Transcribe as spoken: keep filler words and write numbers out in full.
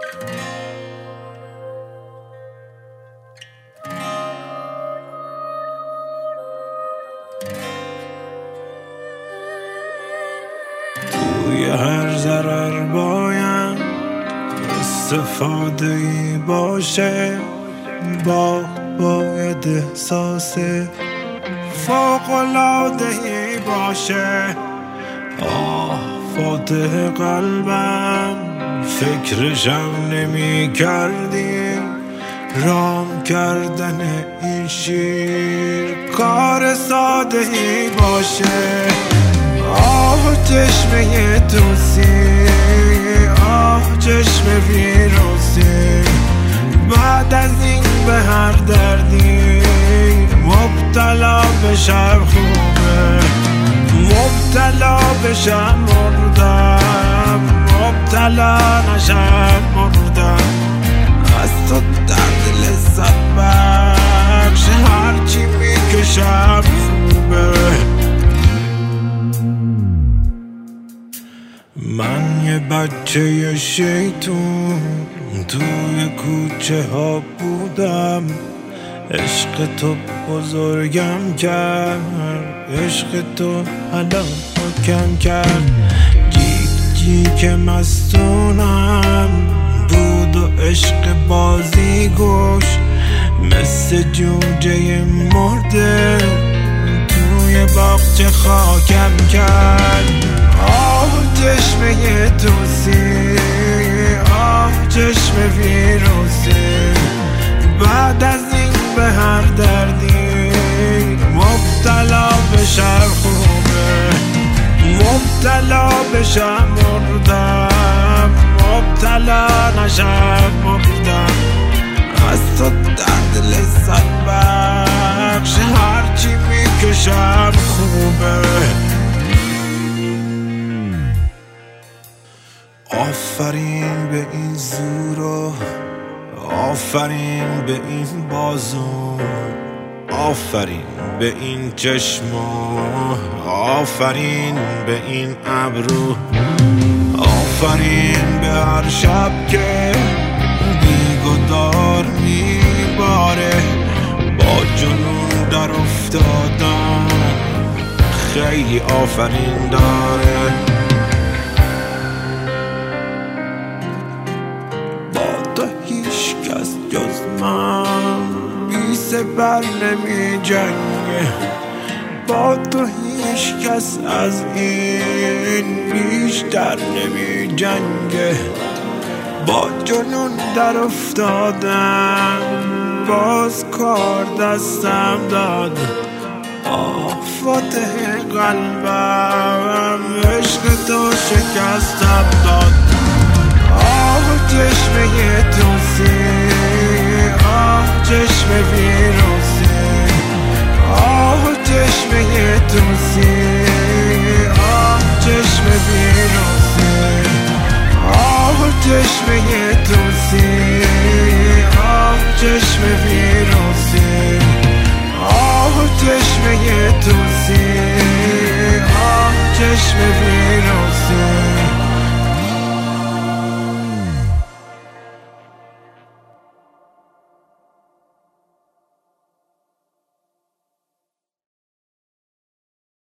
توی هر ضرر باید استفاده ای باشه، با باید احساس فوق‌العاده ای باشه. آه فاتح قلبم فکرشم نمی کردی، رام کردن این شیر کار ساده ای باشه. آه چشمه توسی، آه چشم ویروسی، بعد از این به هر دردی مبتلا بشم خوبه، مبتلا بشم مردم، مبتلا نشم مردم. از تو درد لذت بخش هرچی میکشم خوبه. من یه بچه شیطون توی کوچه ها بودم، عشق تو بزرگم کرد، عشق تو حالا حکم کرد. جیک جیک مستونم بود و عشق بازی گوش، مثل جوجه مرده توی باغچه خاکم کرد. آه چشمه توسی، آه چشم ویروسی، بعد از این به هر دردی مبتلا بشم خوبه، مبتلا بشم مردم، مبتلا نشم مردم. از تو درد لذت بخش هرچی میکشم خوبه. آفرین به این زورو، آفرین به این بازو، آفرین به این چشمو، آفرین به این ابرو، آفرین به هر شب که بیگدار میباره. با جنون در افتادم خیلی آفرین داره. جز من بی سپر نمی جنگه، با تو هیچ کس از این بیشتر نمی جنگه. با جنون در افتادم باز کار دستم داد. آه فاتح قلبم عشق تو شکستم داد. آه چشمه توسی، آه چشم ویروسی، آه چشمه توسی،